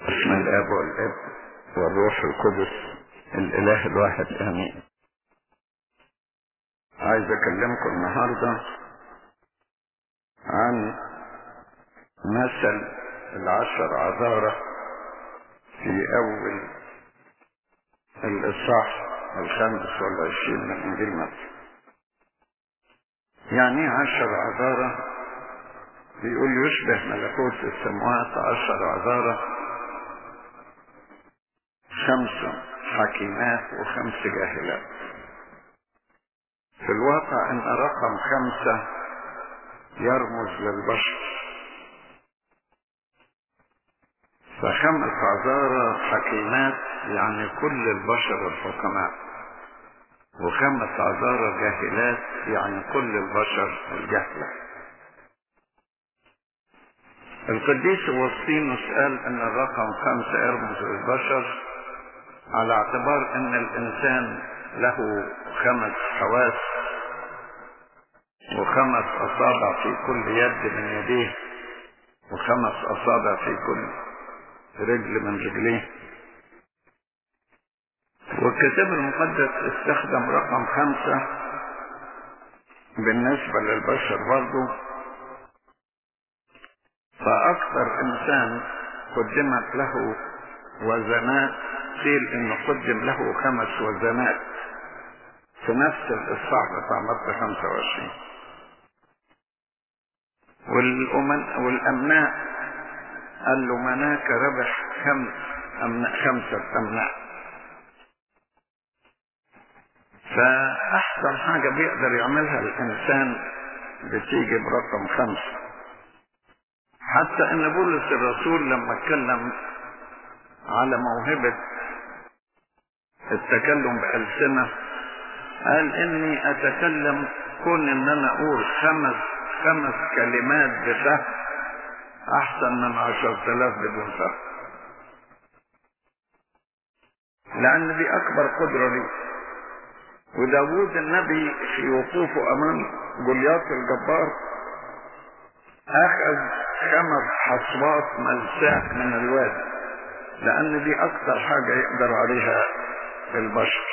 بسم الاب والابن والروح القدس الاله الواحد امين. عايز اكلمكم النهارده عن مثل العشر عذارى في اول الاصحاح 25 من انجيل متى. يعني 10 عذارى؟ بيقول يشبه ملكوت السماوات 10 عذارى، 5 حكيمات و5 جاهلات. في الواقع ان رقم 5 يرمز للبشر، ف5 عذارى حكيمات يعني كل البشر الحكماء، و5 عذارى جاهلات يعني كل البشر الجهلة. القديس أوسطينوس قال ان الرقم 5 يرمز للبشر على اعتبار ان الانسان له 5 حواس و5 اصابع في كل يد من يديه و5 اصابع في كل رجل من رجليه. والكتاب المقدس استخدم رقم 5 بالنسبة للبشر برضو، فاكثر انسان قدمت له وزنات قيل انه قدم له 5 وزنات في نفس الاصحاح بتاع متى 25. والامناء قال له مناك ربح 5 امناء. فاحسن حاجة بيقدر يعملها الانسان بتيجي برقم 5. حتى ان بولس الرسول لما اتكلم على موهبة التكلم بألسنة قال اني اتكلم كون ان انا اقول 5 كلمات بفهم احسن من 10,000 بدون فهم، لان دي اكبر قدرة لي. وداود النبي في وقوفه امام جولياط الجبار اخذ 5 حصوات ملساء من الوادي، لان دي اكثر حاجة يقدر عليها البشر.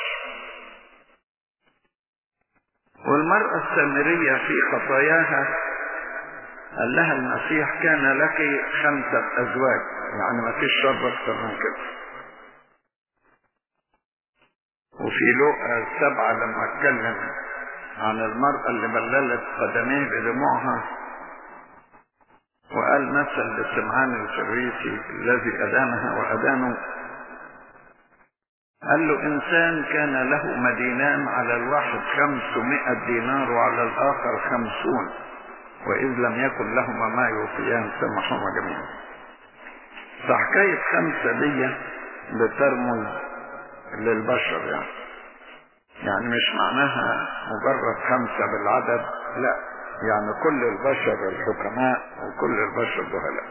والمرأة السامرية في خطاياها قال لها المسيح كان لك 5 ازواج، يعني ما فيش شر اكثر من كده. وفي لوقا 7 لما اتكلم عن المرأة اللي بللت قدميه بدموعها وقال مثل لسمعان الفريسي الذي أدانها وأدانه، قال له إنسان كان له مدينان، على الواحد 500 دينار وعلى الآخر 50، وإذ لم يكن لهما ما يوفيان سمحهما جميعا. فحكاية 5 دي بترمز للبشر، يعني مش معناها مجرد 5 بالعدد، لا، يعني كل البشر الحكماء وكل البشر جهلاء.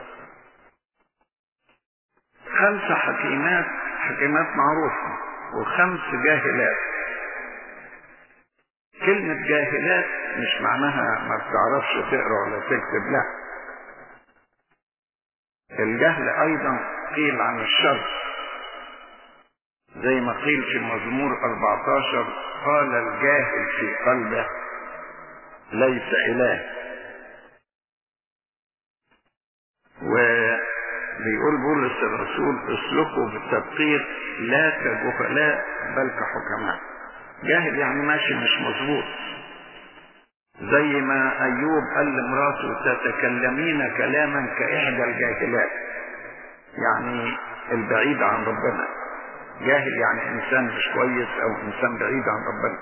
5 حكيمات معروفة و5 جاهلات. كلمة جاهلات مش معناها ما بتعرفش تقرأ ولا تكتب، لا. الجهل ايضا قيل عن الشر، زي ما قيل في مزمور 14 قال الجاهل في قلبه ليس إله. وبيقول بولس الرسول اسلكوا بالتدقيق لا كجهلاء بل كحكماء. جاهل يعني ماشي مش مظبوط، زي ما أيوب قال لمراته تتكلمين كلاما كإحدى الجاهلات، يعني البعيد عن ربنا. جاهل يعني انسان مش كويس او انسان بعيد عن ربنا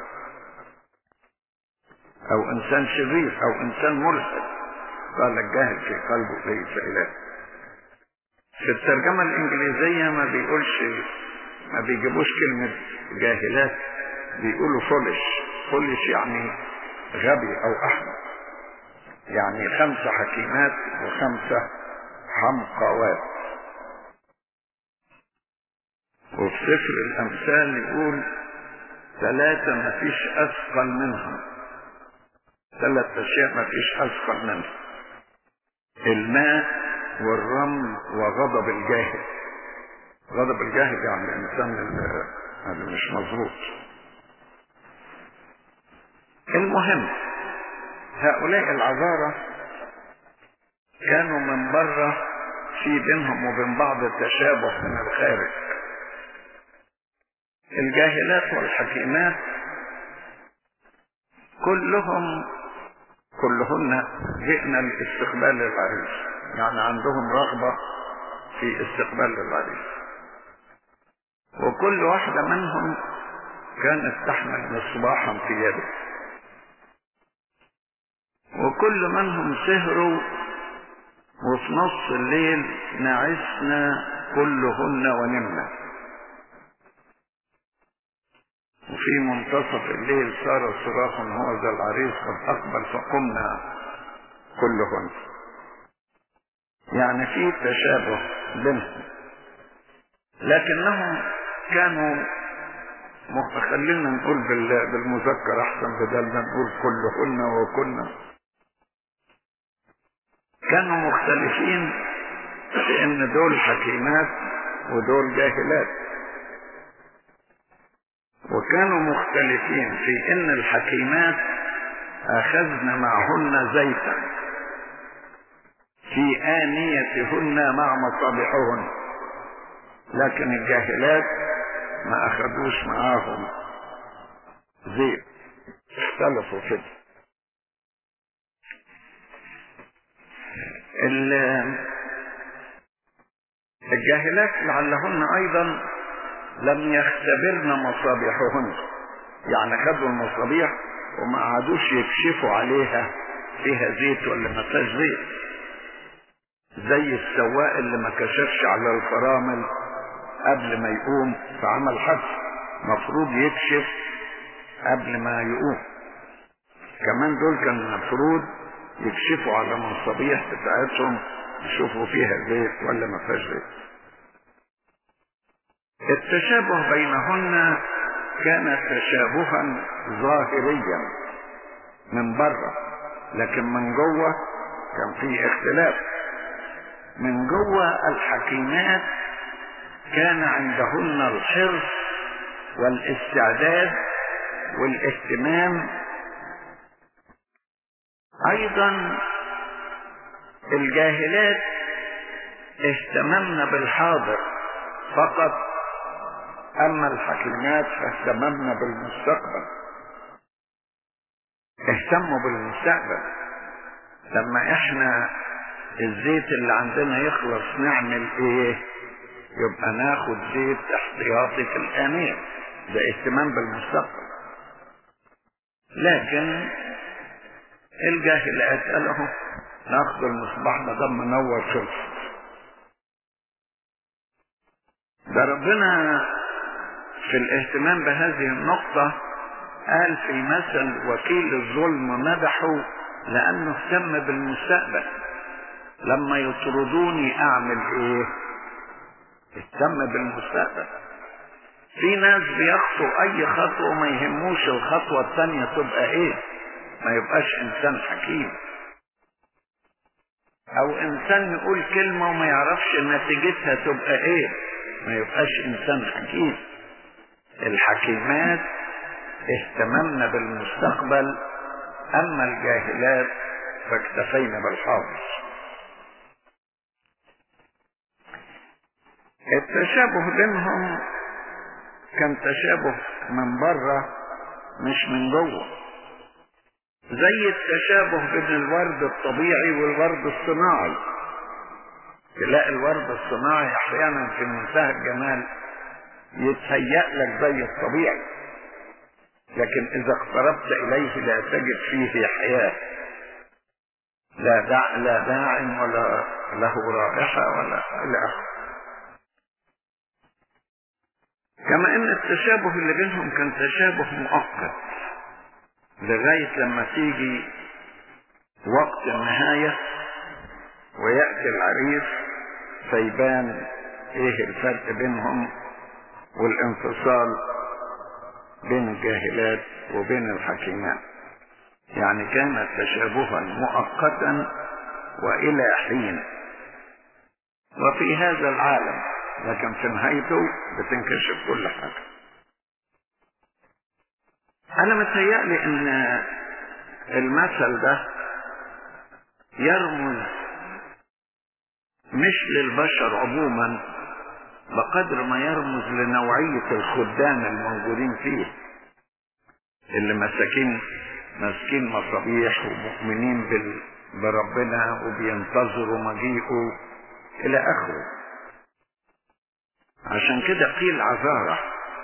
او انسان شرير او انسان ملحد. قال الجاهل في قلبه ليس اله. في الترجمة الانجليزية ما بيجيبوش كلمة جاهلات، بيقولوا فولش يعني غبي او احمق، يعني 5 حكيمات و5 حمقوات. وفي سفر الامثال يقول 3 ما فيش اثقل منهم، 3 اشياء ما فيش اثقل منهم: الماء والرمل وغضب الجاهل. غضب الجاهل يعني الإنسان اللي مش مظبوط. المهم هؤلاء العذارى كانوا من بره في بينهم وبين بعض التشابه من الخارج. الجاهلات والحكيمات كلهن جئنا لاستقبال العريس، يعني عندهم رغبة في استقبال العريس، وكل واحدة منهم كانت تحمل مصباحا في يده، وكل منهم سهروا، وفي نص الليل نعسنا كلهن ونمنا، وفي منتصف الليل صار صراخ هو ذا العريس قد أقبل فقمنا كلهن. يعني في تشابه بينهم، لكنهم كانوا خلينا نقول بالمذكر احسن بدل ما نقول كلهن وكنا. كانوا مختلفين في ان دول حكيمات ودول جاهلات، وكانوا مختلفين في ان الحكيمات اخذن معهن زيتا في آنيتهن مع مصابيحهن، لكن الجاهلات ما اخذوش معاهم زيت، اختلفوا كده. الجاهلات لعلهن ايضا لم يختبرن مصابيحهن، يعني خدوا المصابيح وما قعدوش يكشفوا عليها فيها زيت ولا ما فيهاش زيت، زي السواق اللي ما كشفش على الفرامل قبل ما يقوم فعمل حادث، مفروض يكشف قبل ما يقوم. كمان دول كان المفروض يكشفوا على المصابيح بتاعتهم يشوفوا فيها زيت ولا ما فيهاش زيت. التشابه بينهن كان تشابها ظاهريا من بره، لكن من جوه كان فيه اختلاف. من جوه الحكيمات كان عندهن الحرص والاستعداد والاهتمام. ايضا الجاهلات اهتممن بالحاضر فقط، اما الحكيمات فاهتممن بالمستقبل، اهتموا بالمستقبل. لما احنا الزيت اللي عندنا يخلص نعمل ايه؟ يبقى ناخد زيت احتياطي في الآنية، ده اهتمام بالمستقبل. لكن الجاهلات قالوا ناخد المصباح ما دام منور خلص. ده ربنا في الاهتمام بهذه النقطة قال في مثل وكيل الظلم مدحه لأنه اهتم بالمستقبل. لما يطردوني أعمل إيه؟ اهتم بالمستقبل. في ناس بيخطوا أي خطوة وما يهموش الخطوة الثانية تبقى إيه، ما يبقاش إنسان حكيم. أو إنسان يقول كلمة وما يعرفش نتيجتها تبقى إيه، ما يبقاش إنسان حكيم. الحكيمات اهتممنا بالمستقبل، أما الجاهلات فاكتفينا بالحاضر. التشابه بينهم كان تشابه من بره مش من جوه، زي التشابه بين الورد الطبيعي والورد الصناعي. تلاقي الورد الصناعي احيانا في منتهى الجمال يتهيأ لك زي الطبيعي، لكن اذا اقتربت اليه لا تجد فيه حياة، لا داعم ولا له رائحة ولا الى اخره. كما ان التشابه اللي بينهم كان تشابه مؤقت لغاية لما تيجي وقت النهاية ويأتي العريس فيبان ايه الفرق بينهم والانفصال بين الجاهلات وبين الحكيمات. يعني كانت تشابها مؤقتا والى حين. وفي هذا العالم لكن في نهايته بتنكشف كل حاجة. أنا متهيألي إن المثل ده يرمز مش للبشر عموما بقدر ما يرمز لنوعية الخدام الموجودين فيه، اللي ماسكين مصابيح ومؤمنين بربنا وبينتظروا مجيئه إلى آخره. عشان كده قيل عذارة.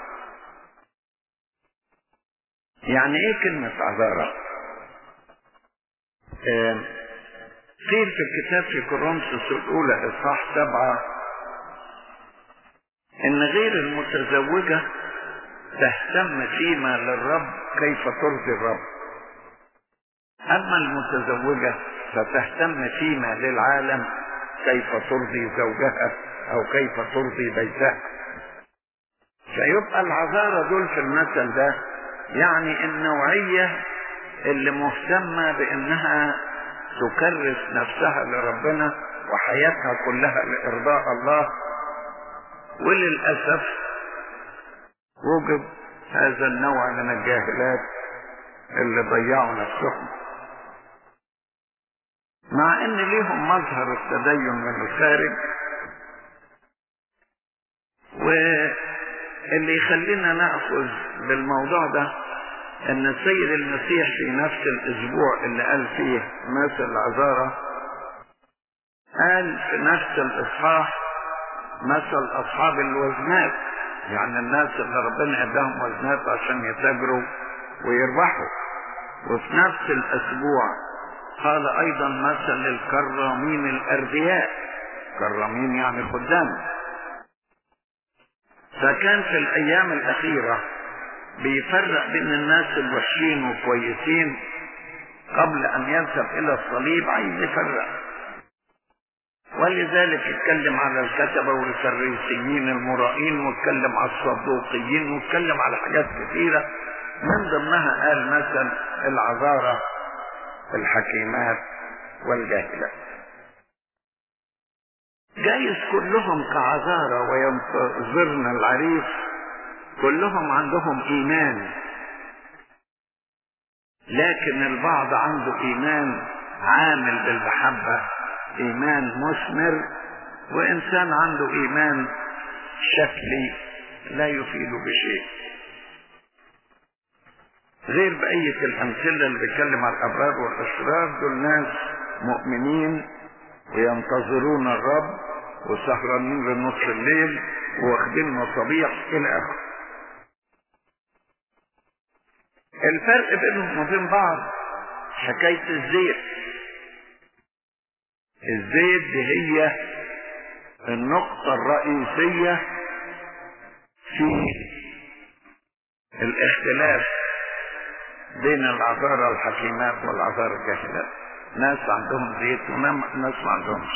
يعني ايه كلمة عذارة؟ قيل في الكتاب في كورنثوس الأولى إصحاح 7 إن غير المتزوجة تهتم فيما للرب كيف ترضي الرب، أما المتزوجة فتهتم فيما للعالم كيف ترضي زوجها أو كيف ترضي بيتها. فيبقى العذارى دول في المثل ده يعني النوعية اللي مهتمة بأنها تكرس نفسها لربنا وحياتها كلها لإرضاء الله. وللأسف وجد هذا النوع من الجاهلات اللي ضيعوا نفسهم، مع ان ليهم مظهر التدين من الخارج. واللي يخلينا نأخذ بالموضوع ده ان السيد المسيح في نفس الاسبوع اللي قال فيه مثل العذارى قال في نفس الاصحاح مثل اصحاب الوزنات، يعني الناس اللي ربنا اداهم وزنات عشان يتاجروا ويربحوا. وفي نفس الاسبوع قال ايضا مثل الكرامين الاردياء، كرامين يعني خدام. فكان في الايام الاخيرة بيفرق بين الناس الوحشين والكويسين قبل ان يذهب الى الصليب، عايز يفرق. ولذلك اتكلم على الكتبة والفريسيين المرائين، واتكلم على الصدوقيين، واتكلم على حاجات كثيرة من ضمنها قال مثل العذارى الحكيمات والجاهلات. جايز كلهم كعذارى وينتظرن العريس، كلهم عندهم ايمان، لكن البعض عنده ايمان عامل بالمحبة، ايمان مثمر، وانسان عنده ايمان شكلي لا يفيد بشيء. غير بقية الامثلة اللي بيتكلم على الابرار والاشرار، دول ناس مؤمنين وينتظرون الرب وسهرانين لنص الليل واخدين مصابيح الى اخره. الفرق بينهم وبين بعض حكاية الزيت. الزيت دي هي النقطة الرئيسية في الاختلاف بين العذارى الحكيمات والعذارى الجاهلات. ناس عندهم زيت وناس ما عندهمش.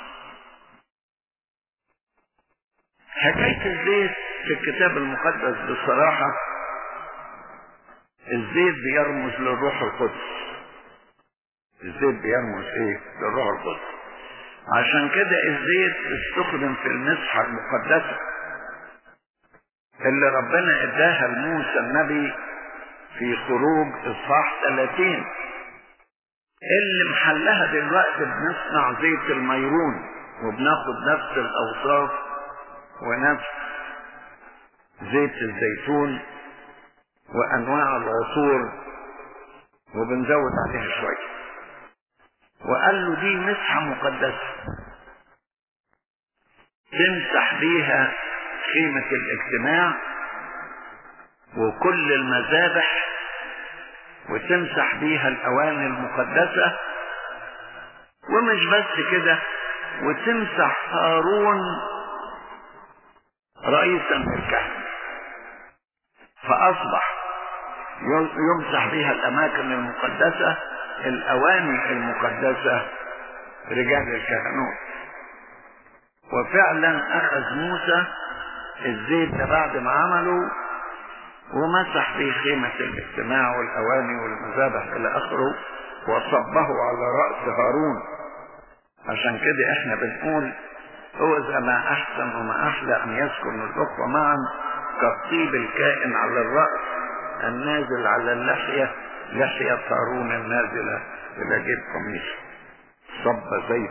حكاية الزيت في الكتاب المقدس بصراحة الزيت بيرمز للروح القدس. الزيت بيرمز ايه؟ للروح القدس. عشان كده الزيت استخدم في المسحة المقدسة اللي ربنا اداها لموسى النبي في خروج اصحاح 30، اللي محلها دلوقتي بنصنع زيت الميرون وبناخد نفس الاوصاف ونفس زيت الزيتون وانواع العصور وبنزود عليها شوية. وقال له دي مسحة مقدسة تمسح بيها خيمة الاجتماع وكل المذابح، وتمسح بيها الأواني المقدسة، ومش بس كده، وتمسح هارون رئيسا للكهنة، فأصبح يمسح بيها الأماكن المقدسة، الأواني المقدسة، رجال الكهنوت. وفعلا أخذ موسى الزيت ده بعد ما عمله ومسح به خيمة الاجتماع والأواني والمذابح إلى آخره وصبه على رأس هارون. عشان كده احنا بنقول هو ذا ما أحسن وما أحلى أن يسكن الأخوة معا كالطيب الكائن على الرأس النازل على اللحية، لحية هارون النازلة إلى جيب قميصه، صب زيت.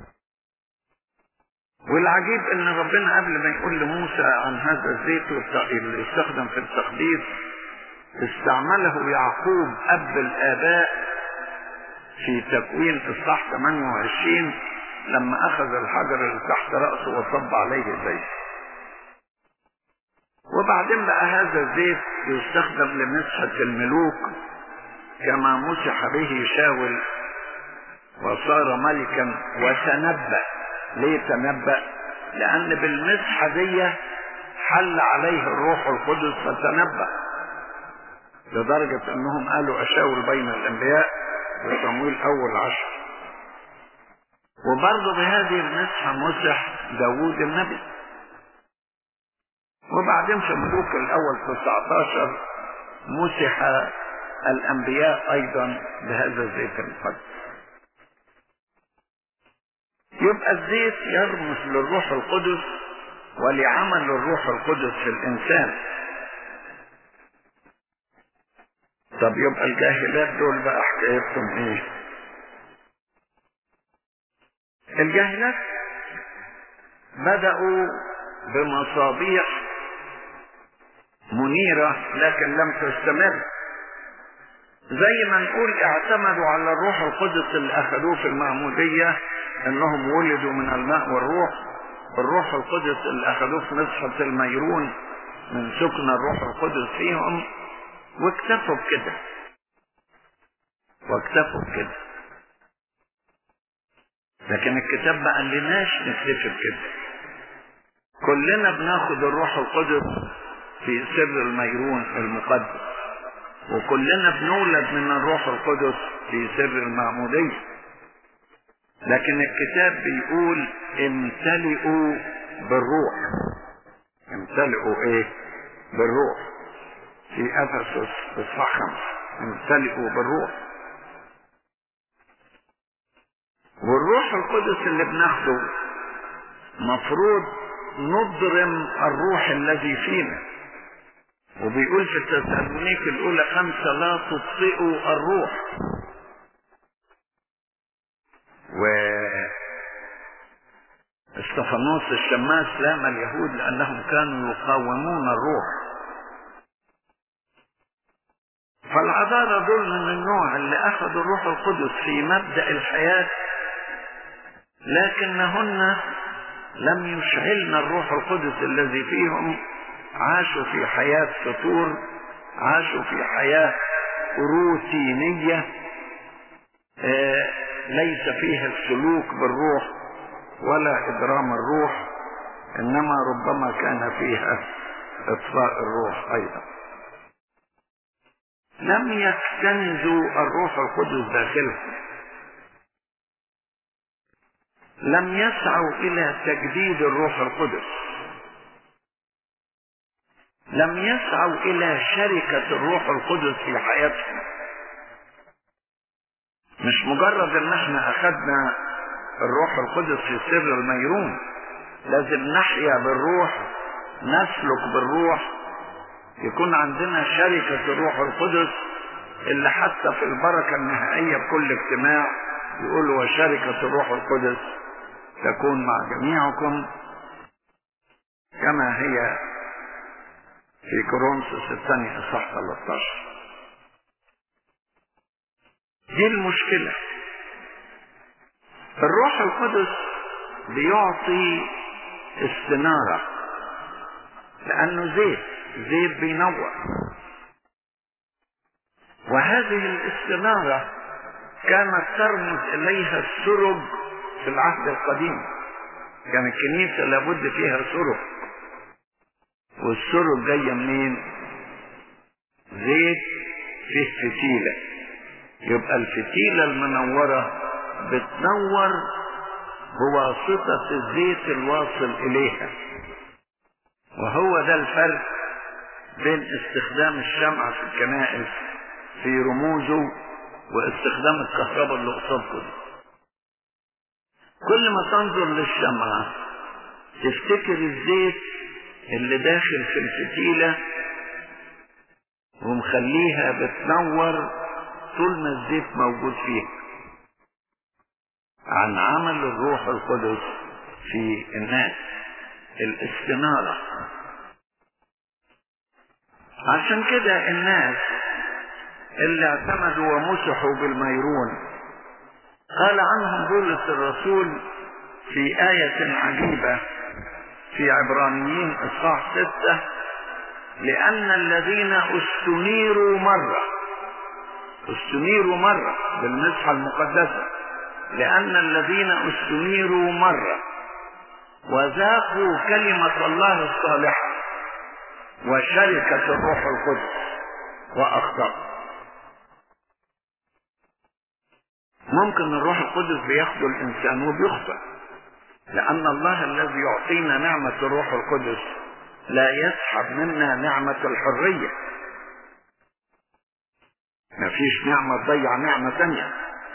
والعجيب ان ربنا قبل ما يقول لموسى عن هذا الزيت اللي يستخدم في التقديس استعمله يعقوب اب الاباء في تكوين في الصح 28 لما اخذ الحجر اللي تحت رأسه وصب عليه الزيت. وبعدين بقى هذا الزيت يستخدم لمسحة الملوك كما مسح به شاول وصار ملكا وتنبأ. ليه تنبأ؟ لأن بالمسحة دي حل عليه الروح القدس فتنبأ، لدرجة أنهم قالوا أشاور بين الأنبياء وصمويل أول 10. وبرضه بهذه المسحة مسح داوود النبي. وبعدين في ملوك الأول 19 مسح الأنبياء أيضا بهذا الزيت المقدس. يبقى الزيت يرمز للروح القدس ولعمل الروح القدس في الإنسان. طب يبقى الجاهلات دول بقى حكايتهم ايه؟ الجاهلات بدأوا بمصابيح منيرة لكن لم تستمر. زي ما نقول اعتمدوا على الروح القدس اللي اخذوه في المعمودية انهم ولدوا من الماء والروح، الروح القدس اللي اخذوه في مسحة الميرون من سكن الروح القدس فيهم، واكتفوا بكده لكن الكتاب ما قالناش نكتفي بكده. كلنا بناخد الروح القدس في سر الميرون المقدس، وكلنا بنولد من الروح القدس في سر المعمودية. لكن الكتاب بيقول امتلئوا بالروح. امتلئوا ايه؟ بالروح. في افسس اصحاح 5 امتلئوا بالروح. والروح القدس اللي بناخده مفروض نضرم الروح الذي فينا. وبيقول في التسالونيك الاولى 5 لا تطفئوا الروح. استفانوس الشماس لام اليهود لانهم كانوا يقاومون الروح. فالعذارى دول من النوع اللي اخذوا الروح القدس في مبدأ الحياة، لكنهن لم يشعلن الروح القدس الذي فيهم. عاشوا في حياة فتور، عاشوا في حياة روتينية ليس فيها السلوك بالروح ولا إدرام الروح، إنما ربما كان فيها إطفاء الروح أيضا. لم يكتنزوا الروح القدس داخلهم، لم يسعوا إلى تجديد الروح القدس، لم يسعوا إلى شركة الروح القدس في حياتهم. مش مجرد ان احنا اخذنا الروح القدس في سر الميرون، لازم نحيا بالروح، نسلك بالروح، يكون عندنا شركة الروح القدس اللي حتى في البركة النهائية بكل اجتماع يقولوا وشركة الروح القدس تكون مع جميعكم كما هي في كورنثوس الثانية اصحاح 13. دي المشكلة. الروح القدس بيعطي استنارة لأنه زيت بينور، وهذه الاستنارة كانت ترمز إليها السرج في العهد القديم. كان الكنيسة لابد فيها سرج، والسرج جاية منين؟ زيت فيه فتيلة. يبقى الفتيلة المنورة بتنور بواسطة الزيت الواصل إليها. وهو ده الفرق بين استخدام الشمعة في الكنائس في رموزه واستخدام الكهرباء اللي قصادكم. كل ما تنظر للشمعة تفتكر الزيت اللي داخل في الفتيلة ومخليها بتنور طول ما الزيت موجود فيها، عن عمل الروح القدس في الناس، الاستنارة. عشان كده الناس اللي اعتمدوا ومسحوا بالميرون قال عنهم بولس الرسول في آية عجيبة في عبرانيين إصحاح 6: لأن الذين استنيروا مرة بالمسحة المقدسة، لأن الذين استنيروا مرة وذاقوا كلمة الله الصالحة وشركة الروح القدس وأخطأوا. ممكن الروح القدس بياخد الإنسان وبيخطئ، لأن الله الذي يعطينا نعمة الروح القدس لا يسحب منا نعمة الحرية. مفيش نعمة تضيع نعمة تانية.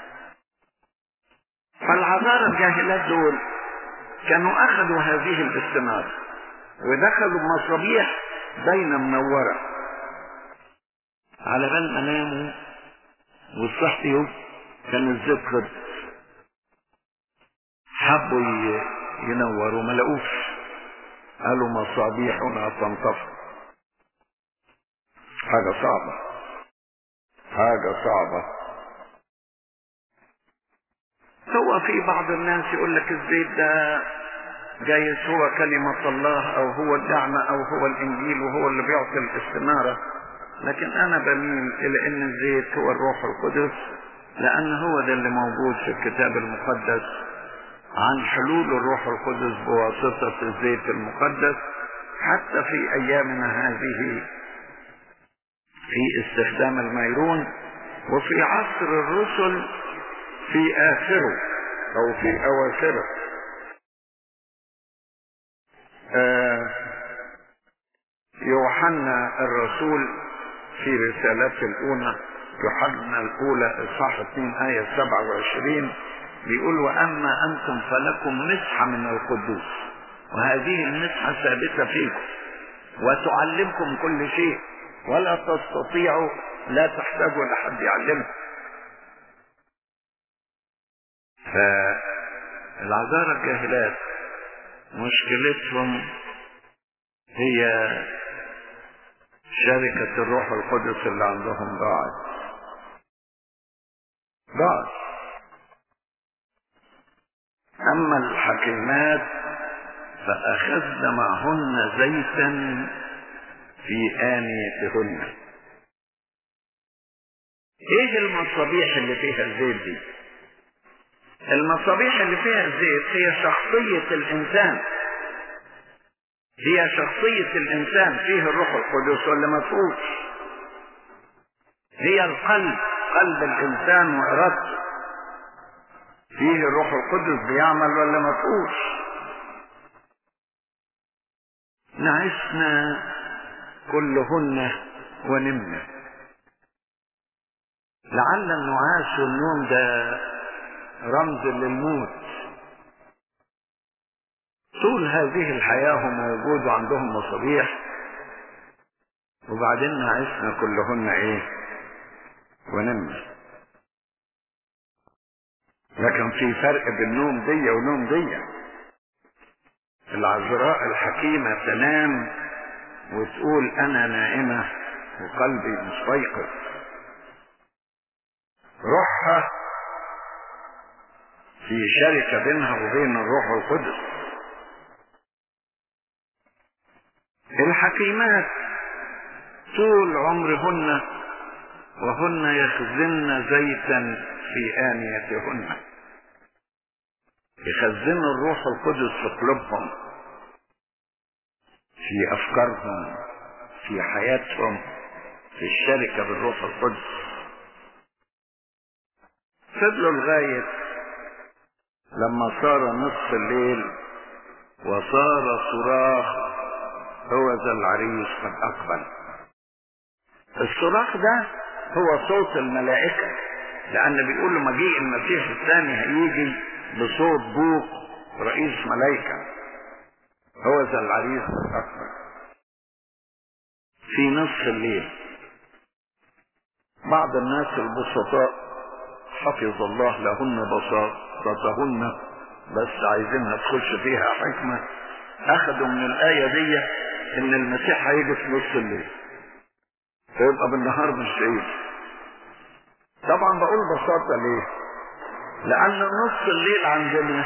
فالعذارى الجاهلات دول كانوا أخذوا هذه الاستنارة ودخلوا مصابيح باينة منورة، على بال ما ناموا وصحيوا كان الزيت خلص. حبوا ينوروا ما لقوش، قالوا مصابيحنا تنطفئ. حاجة صعبة. هو في بعض الناس يقول لك الزيت ده جايز هو كلمة الله او هو الدعمة او هو الانجيل وهو اللي بيعطي الاستنارة، لكن انا بميل الى ان الزيت هو الروح القدس، لان هو ده اللي موجود في الكتاب المقدس عن حلول الروح القدس بواسطة الزيت المقدس. حتى في ايامنا هذه في استخدام الميرون، وفي عصر الرسل في آخره أو في أواخره. يوحنا الرسول في رسالته الأولى، يوحنا الأولى إصحاح 2 آية 27 بيقول: وأما أنتم فلكم مسحة من القدوس، وهذه المسحة ثابتة فيكم وتعلمكم كل شيء، ولا تستطيعوا، لا تحتاجوا لحد يعلمكم. فالعذارى الجاهلات مشكلتهم هي شركة الروح القدس اللي عندهم ضاعت. أما الحكيمات فأخذن معهن زيتا في آنيتهن. ايه المصابيح اللي فيها الزيت دي؟ المصابيح اللي فيها الزيت هي شخصية الإنسان. فيه الروح القدس ولا ما فيهوش؟ هي القلب، قلب الإنسان وإرادته، فيه الروح القدس بيعمل ولا ما فيهوش؟ نعسنا كلهن ونمنا. لعل النعاس والنوم ده رمز للموت. طول هذه الحياة هم موجود وعندهم مصابيح، وبعدين نعسنا كلهن ونمنا. لكن في فرق بين نوم دي ونوم دي. العذراء الحكيمة تنام وتقول أنا نائمة وقلبي مستيقظ. روحها في شركة بينها وبين الروح القدس. الحكيمات طول عمرهن وهن يخزن زيتا في آنيتهن، يخزنوا الروح القدس في قلوبهم، في أفكارهم، في حياتهم، في الشركة بالروح القدس. فضلوا لغاية لما صار نصف الليل وصار صراخ هوذا العريس قد أقبل. الصراخ ده هو صوت الملائكة، لأن بيقولوا مجيء المسيح الثاني هيجي بصوت بوق رئيس ملائكة. هو ذا العريس الأكبر. في نصف الليل بعض الناس البسطاء حفظ الله لهن بساطتهن، بس عايزينها تخش فيها حكمة، أخذوا من الآية دي إن المسيح هيجي في نص الليل فيبقى بالنهار مش شايف. طبعا بقول بساطة ليه؟ لأن نص الليل عندنا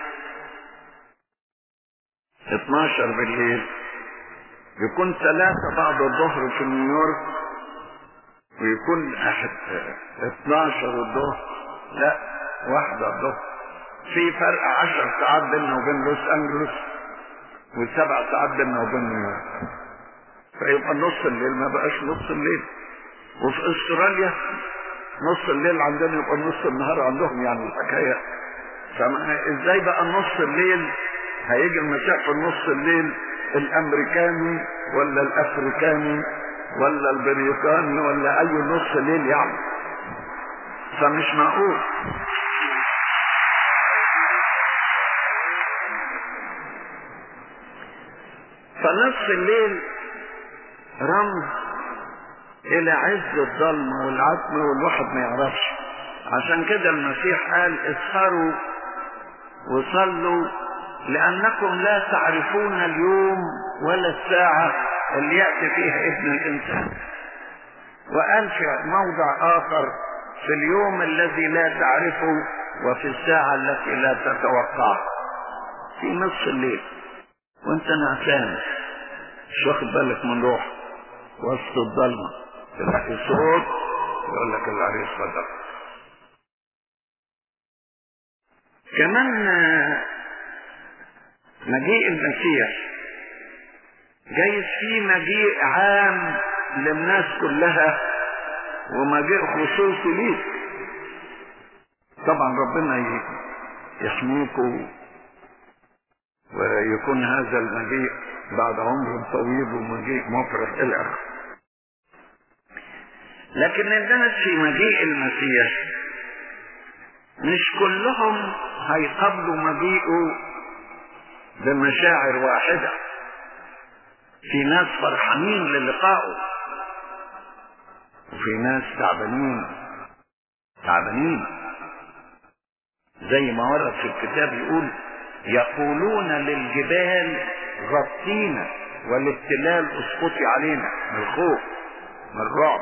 12 بالليل، يكون 3 بعد الظهر في نيويورك، ويكون 12 الظهر، لا 1 الظهر. في فرق 10 ساعات بيننا وبين لوس أنجلوس، و7 ساعات بيننا وبين نيويورك، فيبقى نص الليل ما بقاش نص الليل. وفي استراليا نص الليل عندنا يبقى نص النهار عندهم، يعني الحكاية. ازاي بقى نص الليل هيجي المسيح في نص الليل؟ الامريكاني ولا الافريكاني ولا البريطاني ولا اي نص ليل يعني؟ فمش معقول. فنصف الليل رمز الى عز الظلمة والعتمة والواحد ما يعرفش. عشان كده المسيح قال اسهروا وصلوا لأنكم لا تعرفون اليوم ولا الساعة اللي يأتي فيها ابن الإنسان. وقال في موضع آخر في اليوم الذي لا تعرفه وفي الساعة التي لا تتوقعها. في نصف الليل وانت نعسان مش واخد بالك من روح وسط الظلمة، تلاقي صوت يقول لك العريس صدق. كمان مجيء المسيح جايز فيه مجيء عام للناس كلها ومجيء خصوصي ليك. طبعا ربنا يحميكم ويكون هذا المجيء بعد عمر طويل ومجيء مفرح الى اخره. لكن الناس في مجيء المسيح مش كلهم هيقبلوا مجيئه بمشاعر واحدة. في ناس فرحانين للقائه وفي ناس تعبانين زي ما ورد في الكتاب يقول يقولون للجبال غطينا وللتلال اسقطي علينا، من الخوف من الرعب.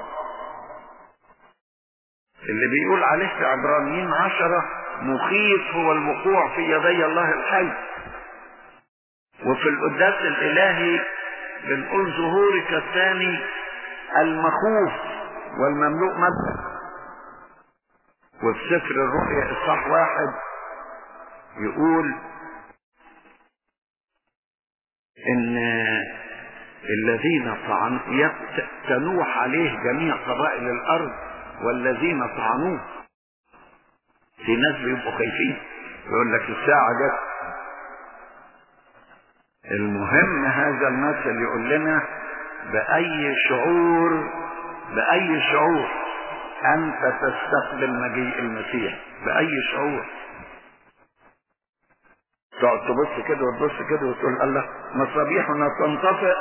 اللي بيقول عليه في عبرانيين 10 مخيف هو الوقوع في يدي الله الحي. وفي القداس الالهي بنقول ظهورك الثاني المخوف والمملوء مجدا. وفي سفر الرؤيا اصحاح 1 يقول ان الذين تنوح عليه جميع قبائل الارض والذين طعنوه. في ناس بيبقوا خايفين يقول لك الساعة جت. المهم هذا المثل يقول لنا بأي شعور أنت تستقبل مجيء المسيح. بأي شعور؟ تقعد تبص كده وتبص كده وتقول الله مصابيحنا تنطفئ.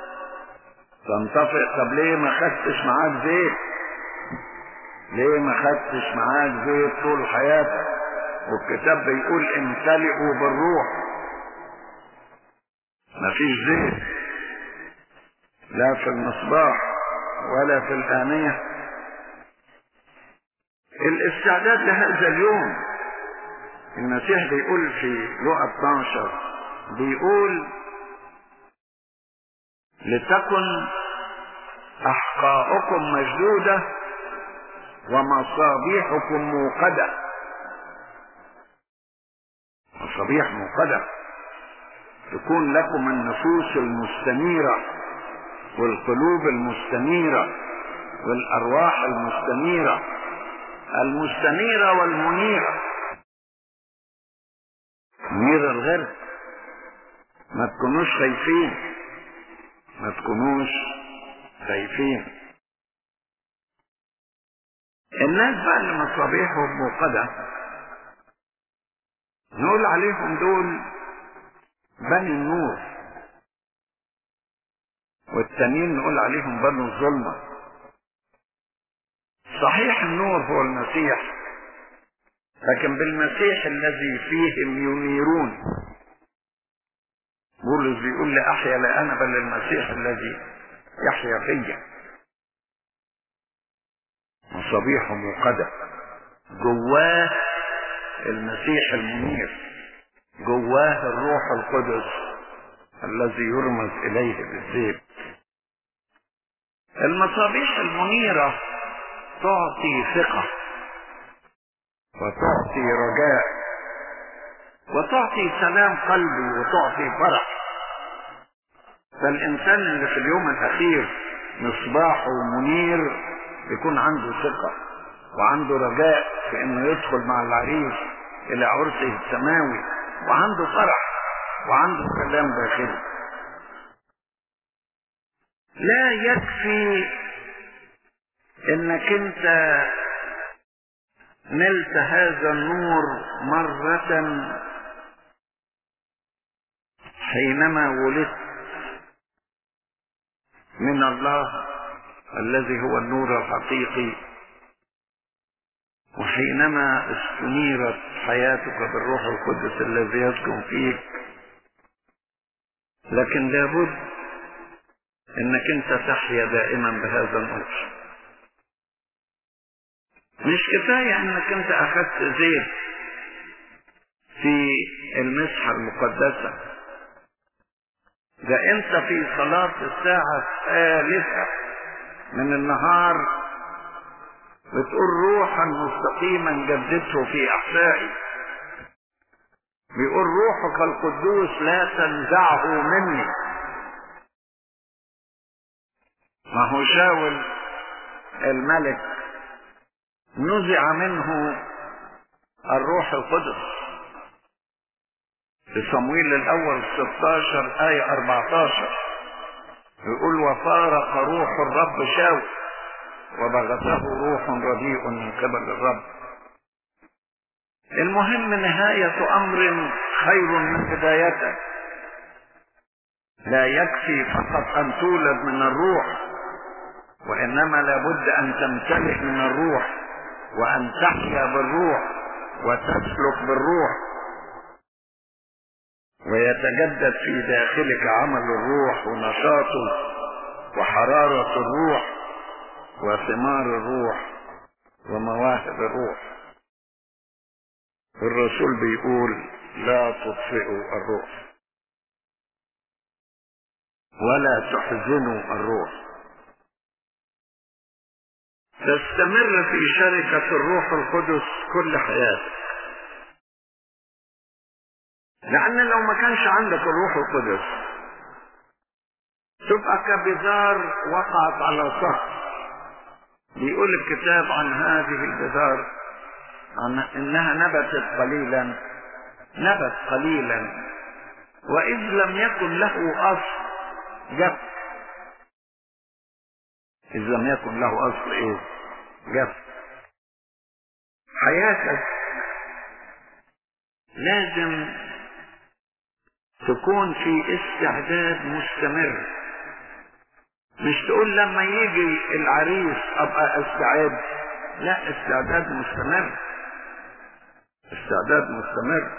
طب ليه ما خدتش معاك زيت؟ ليه ما خدتش معاك زيت طول حياتك؟ والكتاب بيقول امتلئوا بالروح. مفيش زيت لا في المصباح ولا في الآنية. الاستعداد لهذا اليوم المسيح بيقول في لوقا 12 بيقول لتكن أحقاؤكم مشدودة ومصابيحكم موقدة. مصابيح موقدة تكون لكم النفوس المستنيرة والقلوب المستنيرة والأرواح المستنيرة والمنيرة. منيرة الغرب. ما تكونوش خايفين. الناس بقى اللي مصابيحهم موقدة نقول عليهم دول بني النور. والتانيين نقول عليهم بنو الظلمة. صحيح النور هو المسيح، لكن بالمسيح الذي فيهم ينيرون. بولس بيقول لا أحيا لا أنا بل المسيح الذي يحيا فيا. مصابيح موقدة، جواه المسيح المنير، جواه الروح القدس الذي يرمز إليه بالزيت. المصابيح المنيرة تعطي ثقة وتعطي رجاء وتعطي سلام قلبي وتعطي فرح. فالإنسان اللي في اليوم الأخير مصباحه منير يكون عنده ثقة وعنده رجاء في إنه يدخل مع العريس إلى عرسه السماوي، وعنده فرح وعنده سلام داخلي. لا يكفي إنك أنت نلت هذا النور مرة حينما ولدت من الله الذي هو النور الحقيقي، وحينما استنيرت حياتك بالروح القدس الذي يسكن فيك، لكن لابد انك انت تحيا دائما بهذا النور. مش كفاية انك انت اخذت زيت في المسحة المقدسة، ده انت في صلاة الساعة الثالثة من النهار بتقول روحا مستقيما جددته في احشائي. بيقول روحك القدوس لا تنزعه مني. ما هو شاول الملك نزع منه الروح القدس في صمويل الاول 16 آية 14 يقول وفارق روح الرب شاول وبغته روح رديء من قبل الرب. المهم نهاية امر خير من بدايته. لا يكفي فقط ان تولد من الروح، وانما لابد ان تمتلئ من الروح وان تحيا بالروح وتسلك بالروح، ويتجدد في داخلك عمل الروح ونشاطه وحرارة الروح وثمار الروح ومواهب الروح. الرسول بيقول لا تطفئوا الروح ولا تحزنوا الروح. تستمر في شركة الروح القدس كل حياتك، لأن لو ما كانش عندك الروح القدس تبقى كبذار وقعت على صخر. بيقول الكتاب عن هذه البذار إنها نبت قليلا وإذ لم يكن له أصل جف. إذ لم يكن له أصل إيه؟ جف. حياتك لازم تكون في استعداد مستمر، مش تقول لما يجي العريس ابقى استعد، لا، استعداد مستمر، استعداد مستمر.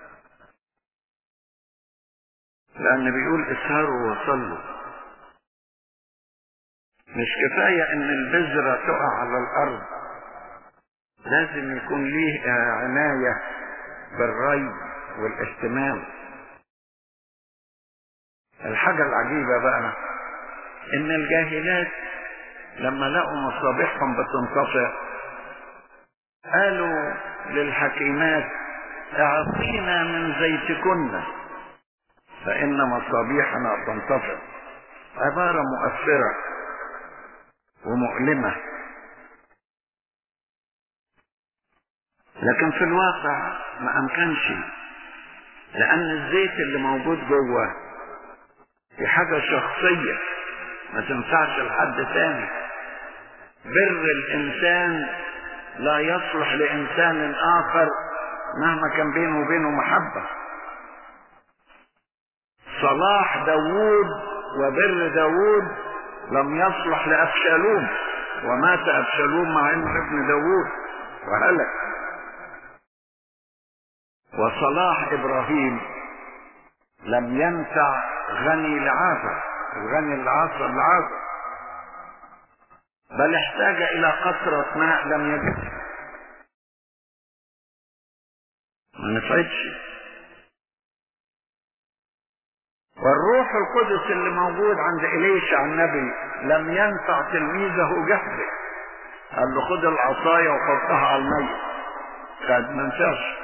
لان بيقول اسهروا وصلوا. مش كفاية ان البذرة تقع على الارض، لازم يكون ليه عناية بالري والاهتمام. الحاجة العجيبة بقى ان الجاهلات لما لقوا مصابيحهم بتنطفئ قالوا للحكيمات اعطينا من زيتكن فان مصابيحنا تنطفئ. عبارة مؤثرة ومؤلمة، لكن في الواقع ما امكنش، لان الزيت اللي موجود جوه دي حاجة شخصية ما تنفعش لحد تاني. بر الانسان لا يصلح لانسان اخر مهما كان بينه وبينه محبة. صلاح داوود وبر داود لم يصلح لأبشالوم، ومات أبشالوم مع انه ابن داود وهلك. وصلاح إبراهيم لم ينفع غني لعازر، الغني العاصر لعازر، بل احتاج إلى قطرة ماء لم يجد، ما نفعتش. والروح القدس اللي موجود عند إليشع النبي لم ينفع تلميذه جهده، قال له خد العصاية وحطها على الميت، قد ما نفعش.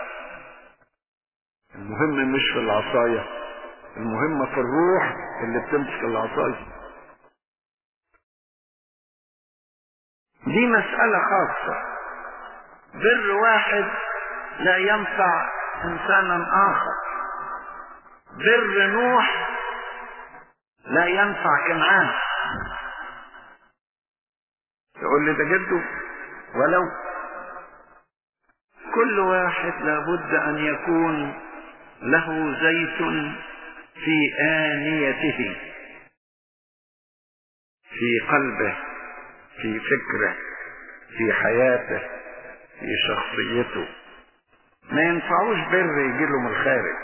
المهم مش في العصاية، المهم في الروح اللي بتمسك العصاية. دي مسألة خاصة. بر واحد لا ينفع إنسانا آخر. بر نوح لا ينفع كنعان. تقول لي ده جده؟ ولو كل واحد لابد أن يكون له زيت في آنيته، في قلبه، في فكره، في حياته، في شخصيته. ما ينفعوش بر يجيله من الخارج.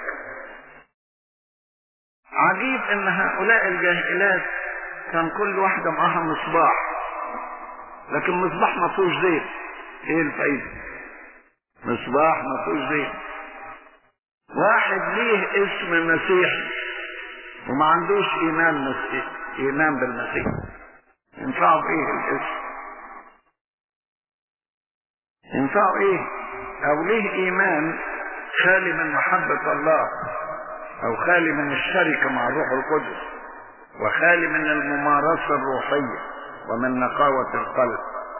عجيب ان هؤلاء الجاهلات كان كل واحدة معها مصباح، لكن مصباح ما فيهوش زيت. ايه الفايدة؟ مصباح ما فيهوش زيت. واحد ليه اسم مسيحي وما عندوش ايمان بالمسيح، ينفعه بايه الاسم؟ ينفعه ايه؟ او ليه ايمان خالي من محبة الله، او خالي من الشركة مع الروح القدس، وخالي من الممارسة الروحية ومن نقاوة القلب.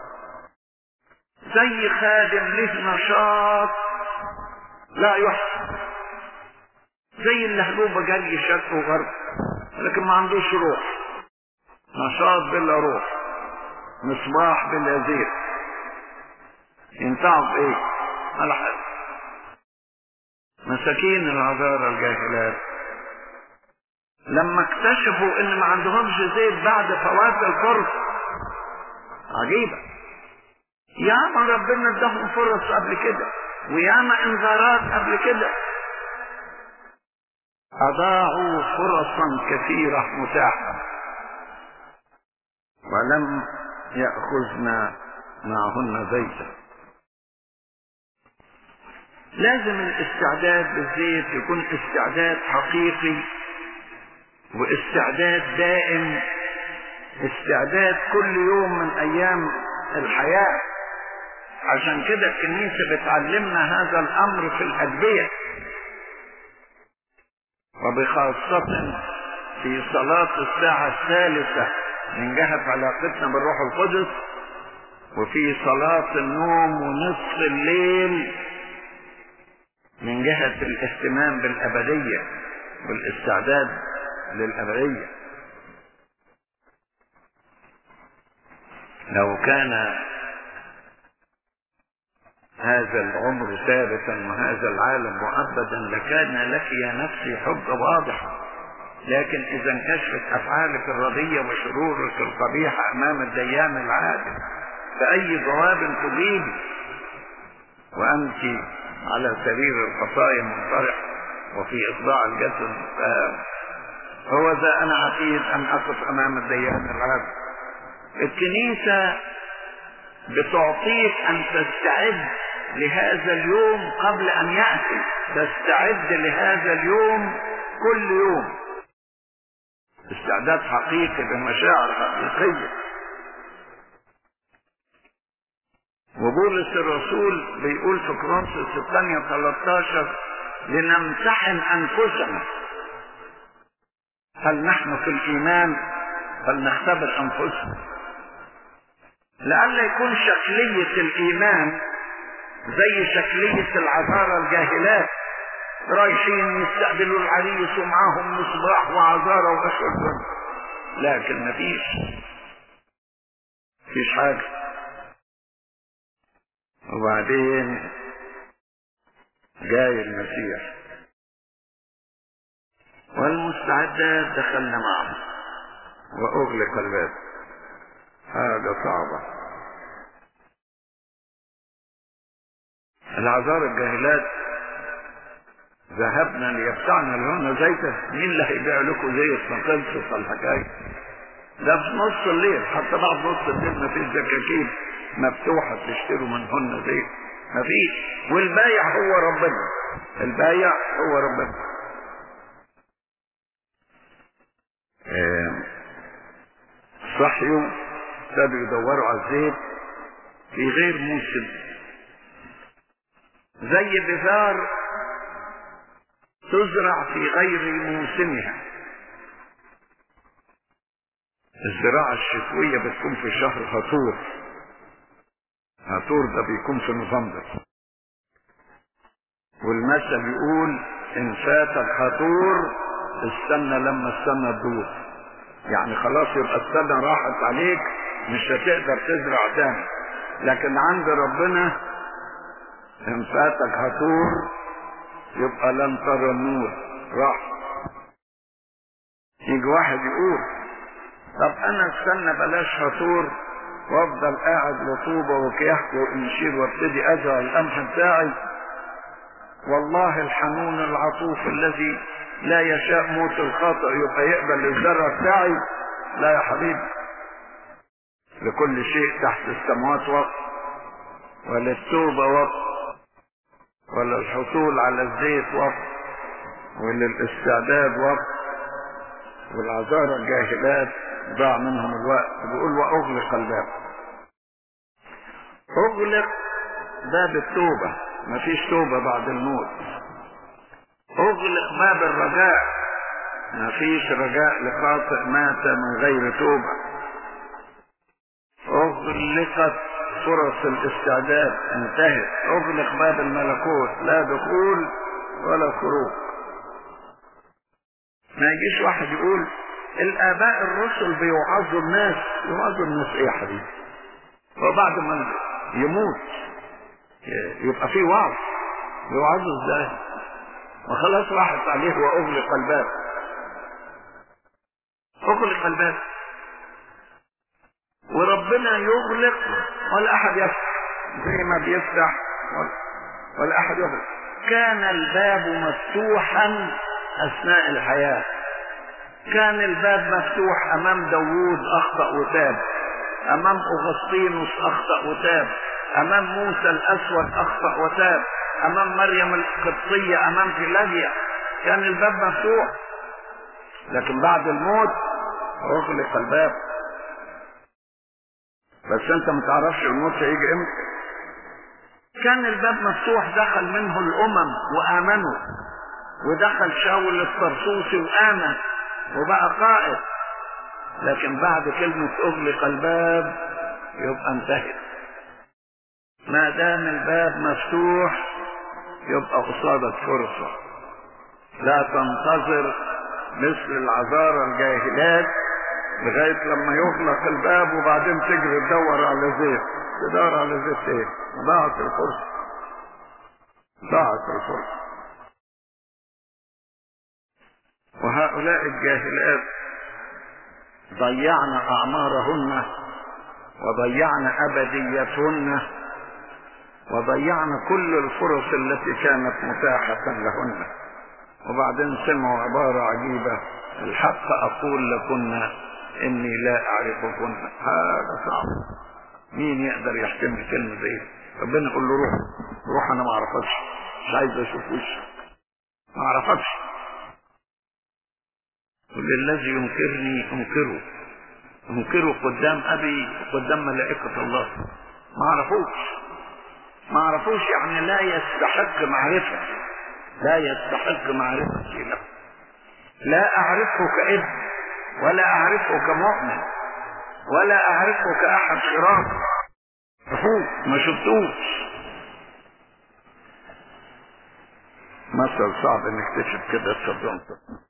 زي خادم له نشاط لا يحصى، زي اللهلوبة جري شرق وغرب، لكن ما عندوش روح. نشاط بلا روح، مصباح بلا زيت، ينفعوا بايه؟ على حد مساكين العذارى الجاهلات لما اكتشفوا ان ما عندهمش زيت بعد فوات الفرص. عجيبة، ياما ربنا اداهم فرص قبل كده، وياما انذارات قبل كده، اضاعوا فرصا كثيرة متاحة ولم يأخذن معهن زيتا. لازم الاستعداد بالزيت يكون استعداد حقيقي، واستعداد دائم، استعداد كل يوم من ايام الحياة. عشان كده الكنيسة بتعلمنا هذا الامر في الادبية، وبخاصة في صلاة الساعة الثالثة من جهة علاقتنا بالروح القدس، وفي صلاة النوم ونصف الليل من جهة الاهتمام بالأبدية والاستعداد للأبدية. لو كان هذا العمر ثابتا وهذا العالم مؤبدا لكان لك يا نفسي حجة واضحة، لكن إذا انكشفت أفعالك الردية وشرورك القبيحة أمام الديان العادل فأي جواب تجيبي وأنت على سرير الخطايا منطرح وفي إخضاع الجسد؟ هو ذا أنا عتيد أن أقف أمام الديان العادل. الكنيسة بتعطيك أن تستعد لهذا اليوم قبل أن يأتي، تستعد لهذا اليوم كل يوم، استعداد حقيقي بمشاعر حقيقية. وبولس الرسول بيقول في كورنثوس الثانية 13 لنمتحن أنفسنا هل نحن في الإيمان، فلنختبر أنفسنا، لئلا يكون شكلية الإيمان زي شكلية العذارى الجاهلات رايحين يستقبلوا العريس ومعاهم مصباح وعذارى وأشرب، لكن مفيش حاجة. وبعدين جاي المسيح والمستعدات دخلنا معه، وأغلق الباب. حاجة صعبة. العذارى الجاهلات ذهبنا ليبتعنا لهن زيتا. مين اللي هيبيع لكم زيت؟ ما خلصت الحكاية. ده في نص الليل، حتى بعد نص الليل مفيش دكاكين مفتوحة تشتروا منهن زيت، مفيش. والبايع هو ربنا، البايع هو ربنا. صحيوا ابتدوا يدوروا على الزيت في غير موسم، زي بذار تزرع في غير موسمها. الزراعة الشتوية بتكون في شهر هطور. هطور ده بيكون في نوفمبر، والمثل يقول ان فاتك هطور استنى لما السنة تدور. يعني خلاص يبقى السنة راحت عليك، مش هتقدر تزرع تاني. لكن عند ربنا ان فاتك هطور يبقى لن ترى النور، راح. يجي واحد يقول طب انا استنى بلاش هطور وافضل قاعد رطوبة وكيحك وانشير وابتدي ازرع القمح بتاعي. والله الحنون العطوف الذي لا يشاء موت الخاطئ يبقى يقبل الزرع بتاعي؟ لا يا حبيبي، لكل شيء تحت السماوات وقت، وللتوبة وقت، وللحصول على الزيت وقت، وللاستعداد وقت. والعذارى الجاهلات ضاع منهم الوقت. بيقول واغلق الباب. اغلق باب التوبة، مفيش توبة بعد الموت. اغلق باب الرجاء، مفيش رجاء لخاطئ مات من غير توبة. اغلقت فرص الاستعداد، انتهت. اغلق باب الملكوت، لا دخول ولا خروج. ما يجيش واحد يقول الآباء الرسل بيوعظوا الناس. يوعظوا الناس ايه يا حبيبي؟ وبعد ما يموت يبقى فيه وعظ، يوعظوا ازاي؟ وخلاص راحت عليه. واغلق الباب. اغلق الباب، وربنا يغلق ولا احد يفتح، زي ما بيفتح ولا احد يغلق. كان الباب مفتوحا اثناء الحياة. كان الباب مفتوح امام داوود اخطأ وتاب، امام اغسطينوس اخطأ وتاب، امام موسى الاسود اخطأ وتاب، امام مريم القبطية، امام فيلاديا. كان الباب مفتوح. لكن بعد الموت اغلق الباب. بس انت ما تعرفش الموت هيجي امتى. كان الباب مفتوح، دخل منه الامم وامنوا، ودخل شاول الطرسوسي وامن وبقى قائد. لكن بعد كلمة اغلق الباب يبقى انتهت. ما دام الباب مفتوح يبقى قصادك فرصة. لا تنتظر مثل العذارى الجاهلات لغاية لما يغلق الباب وبعدين تجري تدور على زيت. تدور على زيت ايه؟ ضاعت الفرصة، ضاعت الفرصة. وهؤلاء الجاهلات ضيعنا أعمارهن، وضيعنا أبديتهن، وضيعنا كل الفرص التي كانت متاحة لهن. وبعدين سمعوا عبارة عجيبة: الحق أقول لكن إني لا أعرفكن. هذا صعب. مين يقدر يحتمل كلمة زي؟ ربنا يقول له روح، روح، أنا ما أعرفكش، مش عايز أشوف وشك، ما أعرفكش. قل الذي ينكرني أنكره، أنكره قدام أبي وقدام ملائكة الله. ما أعرفوش يعني لا يستحق معرفة، لا يستحق معرفتي له. لا أعرفه كابن، ولا أعرفه كمؤمن، ولا أعرفه كأحد شراك. ما شفتوش. مثل صعب نكتشف كده.